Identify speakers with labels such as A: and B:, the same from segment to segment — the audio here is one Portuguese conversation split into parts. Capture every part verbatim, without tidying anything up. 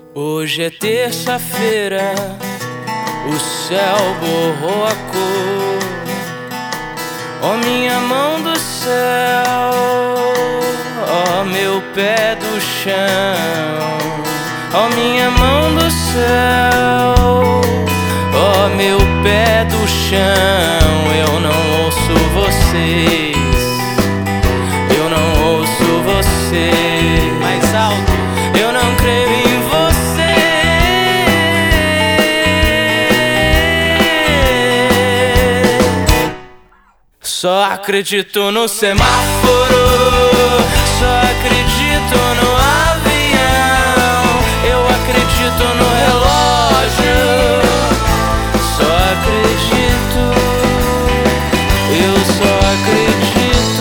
A: Hoje é terça-feira, o céu borrou a cor. Ó minha mão do céu, ó meu pé do chão. Ó minha mão do céu, ó meu pé do chão. Eu não ouço vocês, eu não ouço vocês. Mais alto. Eu não creio em você. Só acredito no semáforo, só acredito no avião. Eu acredito no relógio, só acredito, eu só acredito.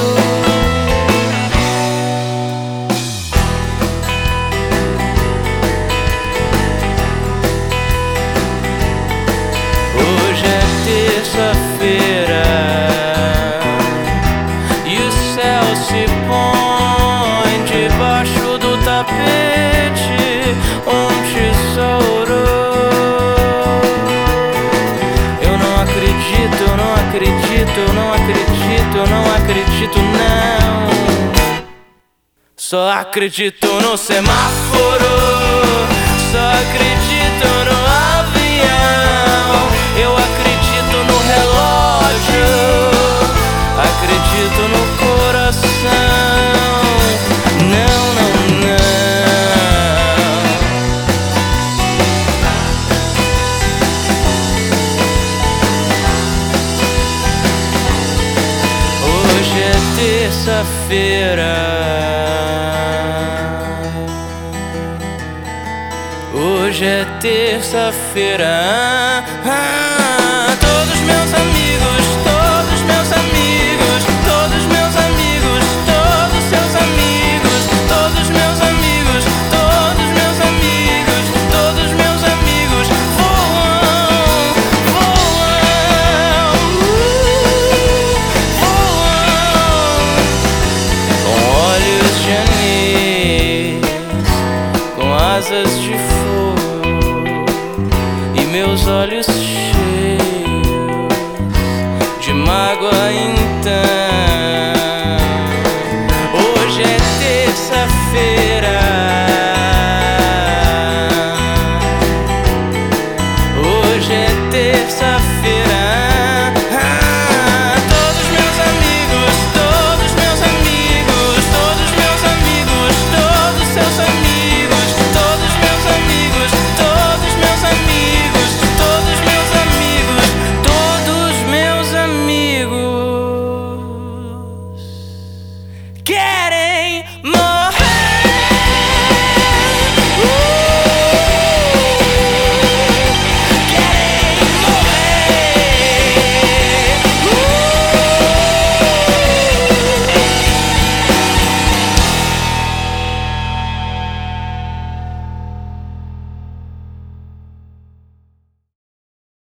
A: Hoje é terça-feira e o céu se põe debaixo do tapete um tesouro. Eu não acredito, eu não acredito, eu não acredito, eu não acredito não. Só acredito no semáforo, só acredito no avião. Eu acredito no relógio, acredito no coração. Não, não, não. Hoje é terça-feira, hoje é terça-feira. Ah, todos meus amigos, todos meus amigos, todos meus amigos, todos seus amigos, todos meus amigos, todos meus amigos, todos meus amigos voam, voam, uh, voam, com olhos de anis, com asas de fogo, e meus olhos